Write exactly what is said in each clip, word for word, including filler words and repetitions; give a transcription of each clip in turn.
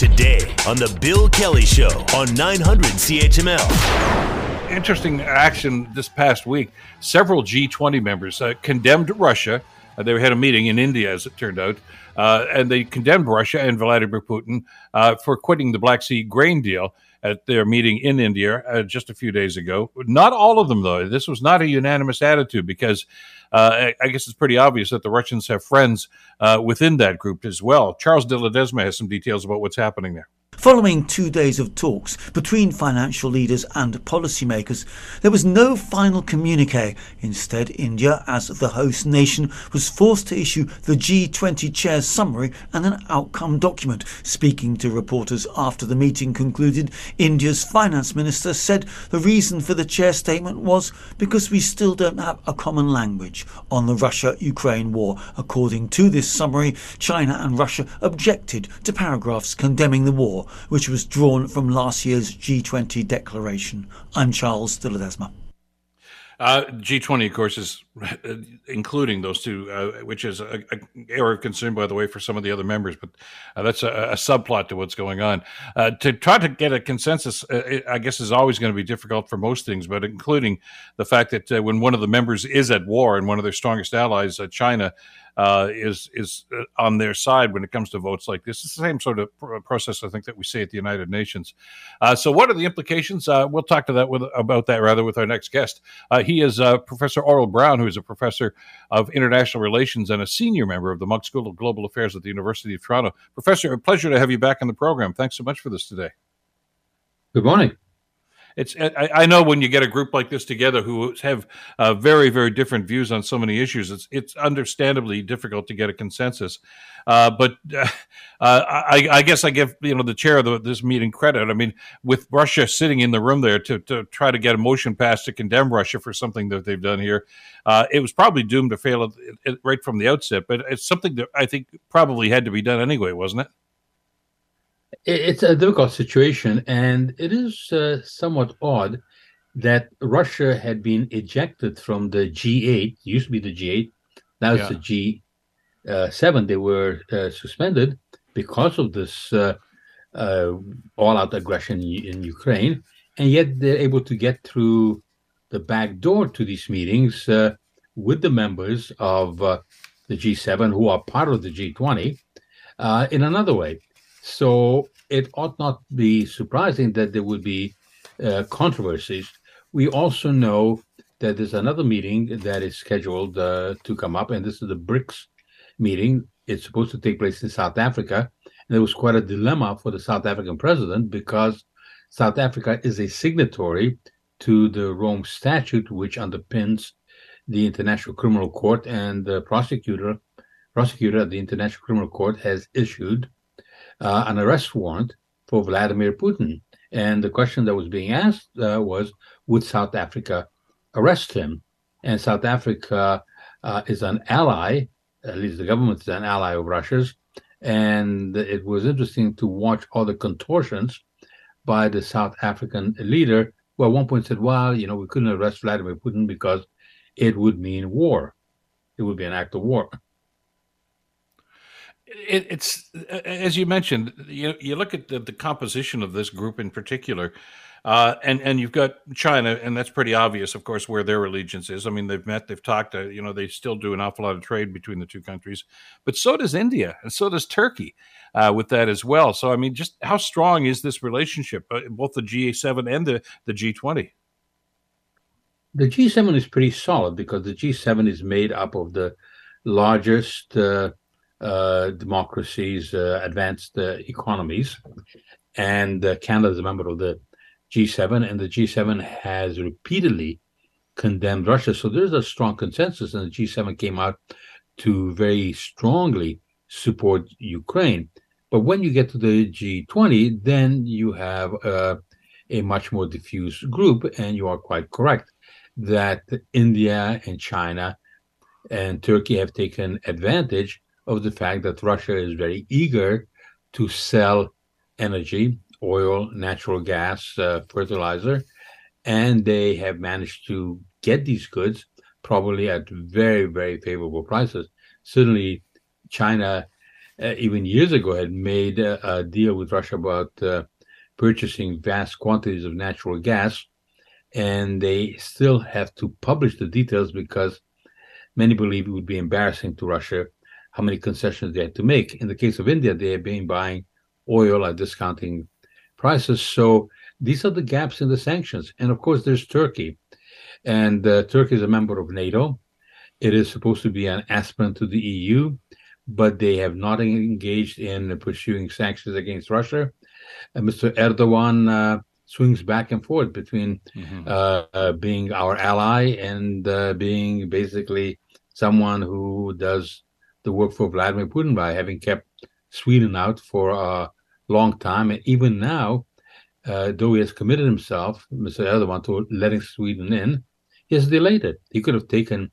Today on The Bill Kelly Show on nine hundred C H M L. Interesting action this past week. Several G twenty members uh, condemned Russia. Uh, they had a meeting in India, as it turned out, uh, and they condemned Russia and Vladimir Putin uh, for quitting the Black Sea grain deal at their meeting in India uh, just a few days ago. Not all of them, though. This was not a unanimous attitude because uh, I guess it's pretty obvious that the Russians have friends uh, within that group as well. Charles de Ledesma has some details about what's happening there. Following two days of talks between financial leaders and policymakers, there was no final communique. Instead, India, as the host nation, was forced to issue the G twenty chair's summary and an outcome document. Speaking to reporters after the meeting concluded, India's finance minister said the reason for the chair statement was because we still don't have a common language on the Russia-Ukraine war. According to this summary, China and Russia objected to paragraphs condemning the war, which was drawn from last year's G twenty declaration. I'm Charles de Ledesma. Uh, G twenty, of course, is uh, including those two, uh, which is an area of concern, by the way, for some of the other members. But uh, that's a, a subplot to what's going on. Uh, to try to get a consensus, uh, I guess, is always going to be difficult for most things, but including the fact that uh, when one of the members is at war and one of their strongest allies, uh, China, uh, is is on their side when it comes to votes like this. It's the same sort of pr- process, I think, that we see at the United Nations. Uh, so what are the implications? Uh, we'll talk to that with, about that, rather, with our next guest. Uh, he is uh, Professor Aurel Braun, who is a professor of international relations and a senior member of the Munk School of Global Affairs at the University of Toronto. Professor, a pleasure to have you back on the program. Thanks so much for this today. Good morning. It's I, I know when you get a group like this together who have uh, very, very different views on so many issues, it's it's understandably difficult to get a consensus. Uh, but uh, I, I guess I give you know the chair of the, this meeting credit. I mean, with Russia sitting in the room there to, to try to get a motion passed to condemn Russia for something that they've done here, uh, it was probably doomed to fail at, at, right from the outset. But it's something that I think probably had to be done anyway, wasn't it? It's a difficult situation, and it is uh, somewhat odd that Russia had been ejected from the G eight. It used to be the G eight, now it's yeah. the G seven. They were uh, suspended because of this uh, uh, all-out aggression in Ukraine, and yet they're able to get through the back door to these meetings uh, with the members of uh, the G seven, who are part of the G twenty, uh, in another way. So it ought not be surprising that there would be uh, controversies. We also know that there's another meeting that is scheduled uh, to come up, and this is the BRICS meeting. It's supposed to take place in South Africa. And there was quite a dilemma for the South African president because South Africa is a signatory to the Rome Statute, which underpins the International Criminal Court, and the prosecutor, prosecutor at the International Criminal Court has issued Uh, an arrest warrant for Vladimir Putin. And the question that was being asked uh, was, would South Africa arrest him? And South Africa uh, is an ally, at least the government is an ally of Russia's. And it was interesting to watch all the contortions by the South African leader, who at one point said, well, you know, we couldn't arrest Vladimir Putin because it would mean war. It would be an act of war. It, it's, as you mentioned, you, you look at the, the composition of this group in particular, uh, and, and you've got China, and that's pretty obvious, of course, where their allegiance is. I mean, they've met, they've talked, uh, you know, they still do an awful lot of trade between the two countries, but so does India, and so does Turkey uh, with that as well. So, I mean, just how strong is this relationship, uh, both the G seven and the, the G twenty? The G seven is pretty solid because the G seven is made up of the largest uh, Uh, democracies, uh, advanced uh, economies, and uh, Canada is a member of the G seven, and the G seven has repeatedly condemned Russia. So there's a strong consensus, and the G seven came out to very strongly support Ukraine. But when you get to the G twenty, then you have uh, a much more diffuse group, and you are quite correct that India and China and Turkey have taken advantage of the fact that Russia is very eager to sell energy, oil, natural gas, uh, fertilizer, and they have managed to get these goods probably at very, very favorable prices. Certainly, China uh, even years ago, had made a, a deal with Russia about uh, purchasing vast quantities of natural gas, and they still have to publish the details because many believe it would be embarrassing to Russia how many concessions they had to make. In the case of India, they have been buying oil at discounting prices. So these are the gaps in the sanctions. And of course, there's Turkey. And uh, Turkey is a member of NATO. It is supposed to be an aspirant to the E U, but they have not engaged in pursuing sanctions against Russia. And Mister Erdogan uh, swings back and forth between mm-hmm. uh, uh, being our ally and uh, being basically someone who does the work for Vladimir Putin by having kept Sweden out for a long time. And even now, uh, though he has committed himself, Mister Erdogan, to letting Sweden in, he has delayed it. He could have taken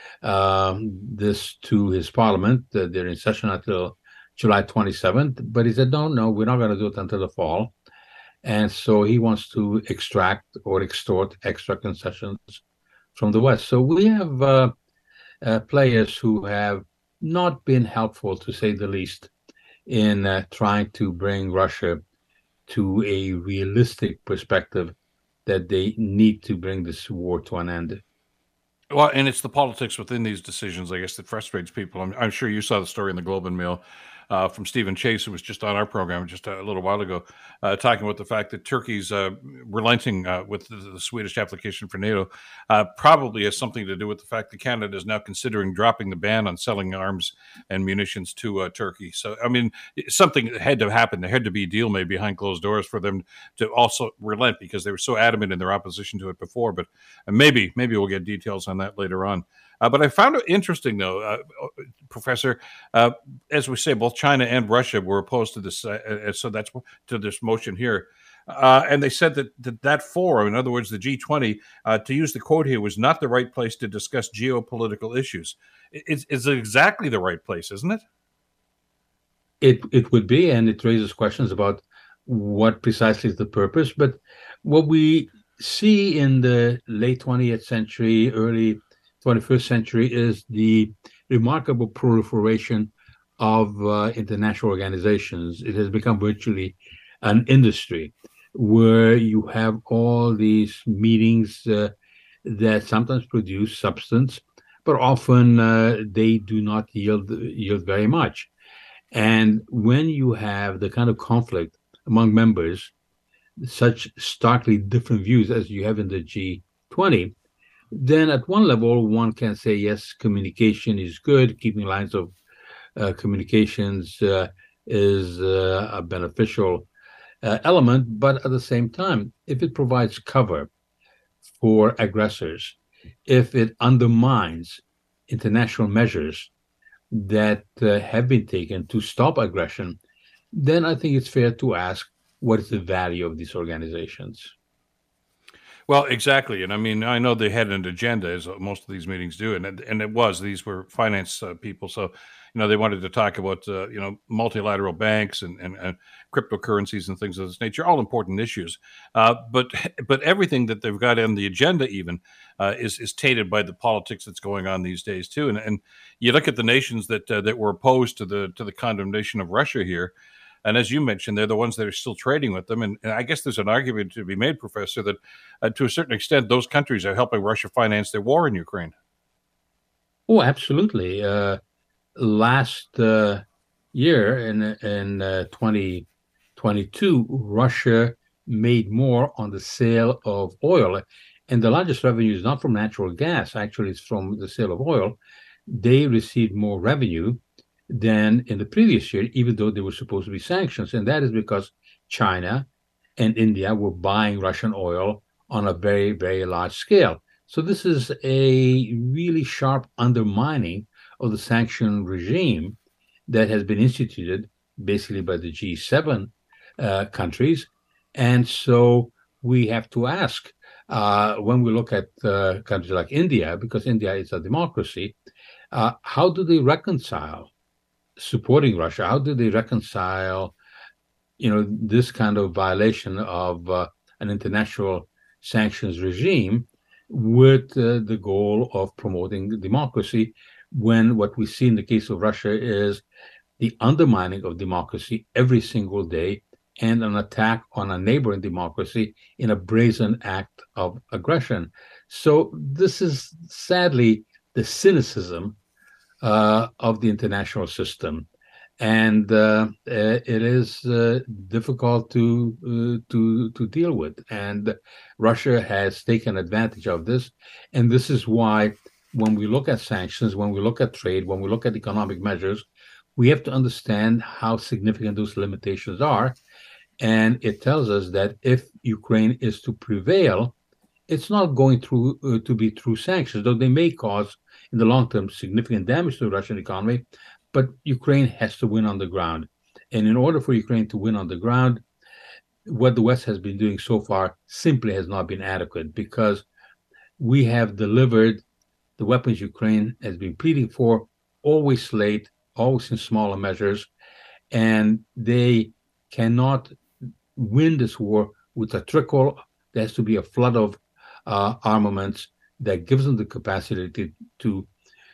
um, this to his parliament. Uh, they're in session until July twenty-seventh, but he said, no, no, we're not going to do it until the fall. And so he wants to extract or extort extra concessions from the West. So we have uh, uh, players who have not been helpful, to say the least, in uh, trying to bring Russia to a realistic perspective that they need to bring this war to an end. Well, and it's the politics within these decisions, I guess, that frustrates people. I'm, I'm sure you saw the story in the Globe and Mail uh, from Stephen Chase, who was just on our program just a little while ago, uh, talking about the fact that Turkey's uh, relenting uh, with the, the Swedish application for NATO uh, probably has something to do with the fact that Canada is now considering dropping the ban on selling arms and munitions to uh, Turkey. So, I mean, something had to happen. There had to be a deal made behind closed doors for them to also relent, because they were so adamant in their opposition to it before. But uh, maybe, maybe we'll get details on that later on. Uh, but I found it interesting, though, uh, Professor, uh, as we say, both China and Russia were opposed to this. Uh, so that's to this motion here. Uh, and they said that, that that forum, in other words, the G twenty, uh, to use the quote here, was not the right place to discuss geopolitical issues. It's, it's exactly the right place, isn't it? It it would be, and it raises questions about what precisely is the purpose. But what we see in the late twentieth century, early twenty-first century is the remarkable proliferation of uh, international organizations. It has become virtually an industry where you have all these meetings uh, that sometimes produce substance, but often uh, they do not yield yield very much. And when you have the kind of conflict among members, such starkly different views as you have in the G twenty, then at one level, one can say, yes, communication is good. Keeping lines of uh, communications uh, is uh, a beneficial uh, element. But at the same time, if it provides cover for aggressors, if it undermines international measures that uh, have been taken to stop aggression, then I think it's fair to ask, what is the value of these organizations? Well, exactly. And I mean, I know they had an agenda, as most of these meetings do, and and it was, these were finance uh, people. So, you know, they wanted to talk about, uh, you know, multilateral banks and, and, and cryptocurrencies and things of this nature, all important issues. Uh, but but everything that they've got on the agenda even uh, is, is tainted by the politics that's going on these days, too. And and you look at the nations that uh, that were opposed to the to the condemnation of Russia here. And as you mentioned, they're the ones that are still trading with them. And, and I guess there's an argument to be made, Professor, that uh, to a certain extent, those countries are helping Russia finance their war in Ukraine. Oh, absolutely. Uh, last uh, year in, in uh, twenty twenty-two, Russia made more on the sale of oil. And the largest revenue is not from natural gas. Actually, it's from the sale of oil. They received more revenue than in the previous year, even though there were supposed to be sanctions. And that is because China and India were buying Russian oil on a very, very large scale. So this is a really sharp undermining of the sanction regime that has been instituted basically by the G seven uh, countries. And so we have to ask, uh, when we look at uh, countries like India, because India is a democracy, uh, how do they reconcile supporting Russia? How do they reconcile, you know, this kind of violation of uh, an international sanctions regime with uh, the goal of promoting democracy, when what we see in the case of Russia is the undermining of democracy every single day, and an attack on a neighboring democracy in a brazen act of aggression. So this is sadly the cynicism uh, of the international system. And uh, it is uh, difficult to uh, to to deal with. And Russia has taken advantage of this. And this is why when we look at sanctions, when we look at trade, when we look at economic measures, we have to understand how significant those limitations are. And it tells us that if Ukraine is to prevail, it's not going through uh, to be through sanctions, though they may cause in the long term significant damage to the Russian economy. But Ukraine has to win on the ground. And in order for Ukraine to win on the ground, what the West has been doing so far simply has not been adequate, because we have delivered the weapons Ukraine has been pleading for, always late, always in smaller measures, and they cannot win this war with a trickle. There has to be a flood of uh, armaments that gives them the capacity to, to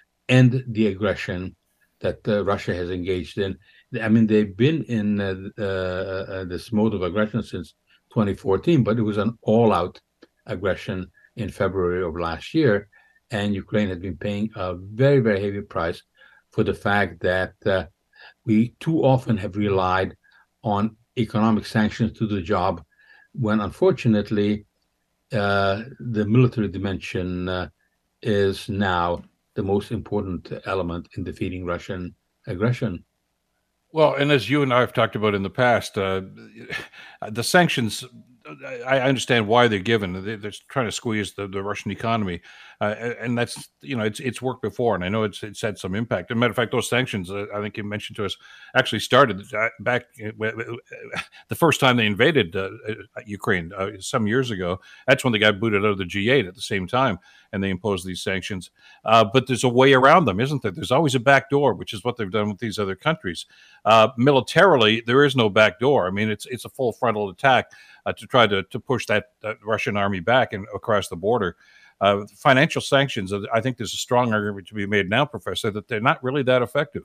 end the aggression that uh, Russia has engaged in. I mean, they've been in uh, uh, this mode of aggression since twenty fourteen, but it was an all-out aggression in February of last year, and Ukraine has been paying a very, very heavy price for the fact that uh, we too often have relied on economic sanctions to do the job, when unfortunately uh, the military dimension uh, is now the most important element in defeating Russian aggression. Well, and as you and I have talked about in the past, uh, the sanctions, I understand why they're given. They're trying to squeeze the, the Russian economy, uh, and that's, you know, it's it's worked before, and I know it's it's had some impact. As a matter of fact, those sanctions, uh, I think you mentioned to us, actually started back the first time they invaded uh, Ukraine uh, some years ago. That's when they got booted out of the G eight at the same time, and they imposed these sanctions. Uh, but there's a way around them, isn't there? There's always a back door, which is what they've done with these other countries. Uh, militarily, there is no back door. I mean, it's it's a full frontal attack uh, to try to to push that, that Russian army back and across the border. Uh, financial sanctions, I think there's a strong argument to be made now, Professor, that they're not really that effective.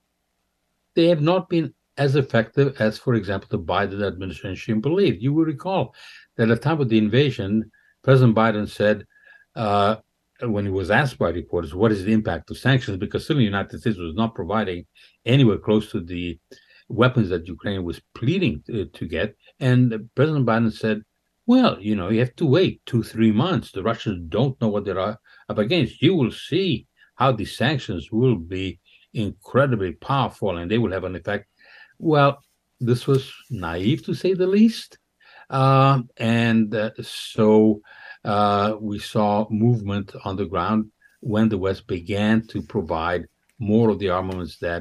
They have not been as effective as, for example, the Biden administration believed. You will recall that at the time of the invasion, President Biden said, uh, when he was asked by reporters, what is the impact of sanctions? Because certainly the United States was not providing anywhere close to the weapons that Ukraine was pleading to, to get. And President Biden said, well, you know, you have to wait two, three months. The Russians don't know what they're up against. You will see how these sanctions will be incredibly powerful and they will have an effect. Well, this was naive, to say the least. Uh, and uh, so uh, we saw movement on the ground when the West began to provide more of the armaments that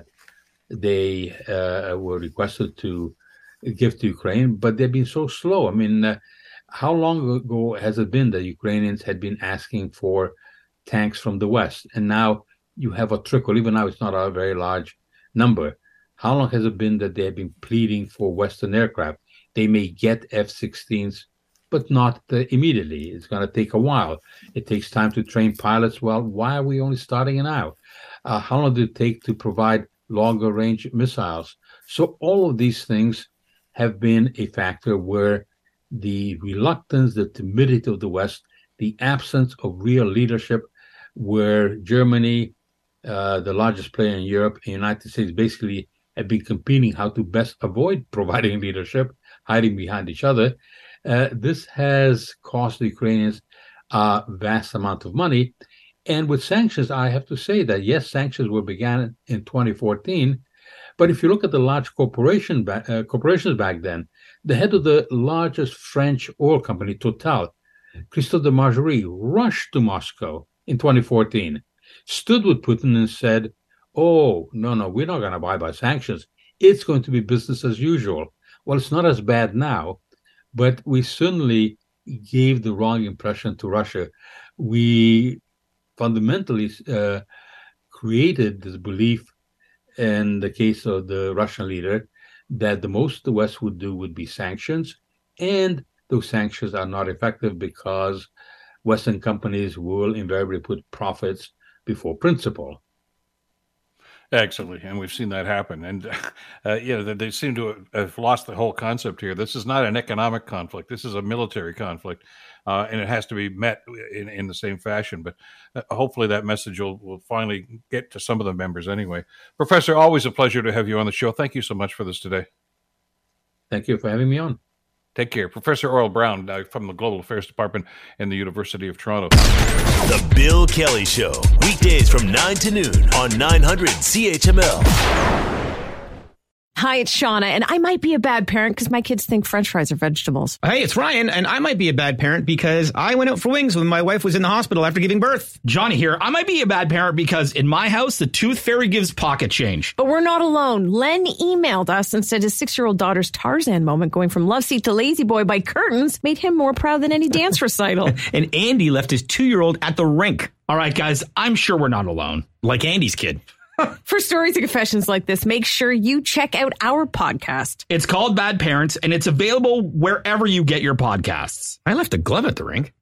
they uh, were requested to give to Ukraine, but they've been so slow. I mean, uh, how long ago has it been that Ukrainians had been asking for tanks from the West? And now you have a trickle. Even now, it's not a very large number. How long has it been that they have been pleading for Western aircraft? They may get F sixteens, but not uh, immediately. It's going to take a while. It takes time to train pilots. Well, why are we only starting now? Uh, how long did it take to provide longer range missiles? So all of these things have been a factor where the reluctance, the timidity of the West, the absence of real leadership, where Germany, uh, the largest player in Europe, and the United States basically have been competing how to best avoid providing leadership, hiding behind each other. Uh, this has cost the Ukrainians a vast amount of money. And with sanctions, I have to say that, yes, sanctions were began in twenty fourteen, but if you look at the large corporation ba- uh, corporations back then, the head of the largest French oil company, Total, Christophe de Margerie, rushed to Moscow in twenty fourteen, stood with Putin and said, oh, no, no, we're not going to abide by sanctions. It's going to be business as usual. Well, it's not as bad now, but we certainly gave the wrong impression to Russia. We fundamentally uh, created this belief in the case of the Russian leader that the most the West would do would be sanctions, and those sanctions are not effective because Western companies will invariably put profits before principle. Excellent. And we've seen that happen. And, uh, you know, they seem to have lost the whole concept here. This is not an economic conflict. This is a military conflict, uh, and it has to be met in, in the same fashion. But uh, hopefully that message will, will finally get to some of the members anyway. Professor, always a pleasure to have you on the show. Thank you so much for this today. Thank you for having me on. Take care. Professor Earl Brown uh, from the Global Affairs Department in the University of Toronto. The Bill Kelly Show, weekdays from nine to noon on nine hundred C H M L. Hi, it's Shauna, and I might be a bad parent because my kids think French fries are vegetables. Hey, it's Ryan, and I might be a bad parent because I went out for wings when my wife was in the hospital after giving birth. Johnny here. I might be a bad parent because in my house, the tooth fairy gives pocket change. But we're not alone. Len emailed us and said his six-year-old daughter's Tarzan moment going from love seat to lazy boy by curtains made him more proud than any dance recital. And Andy left his two-year-old at the rink. All right, guys, I'm sure we're not alone. Like Andy's kid. For stories and confessions like this, make sure you check out our podcast. It's called Bad Parents, and it's available wherever you get your podcasts. I left a glove at the rink.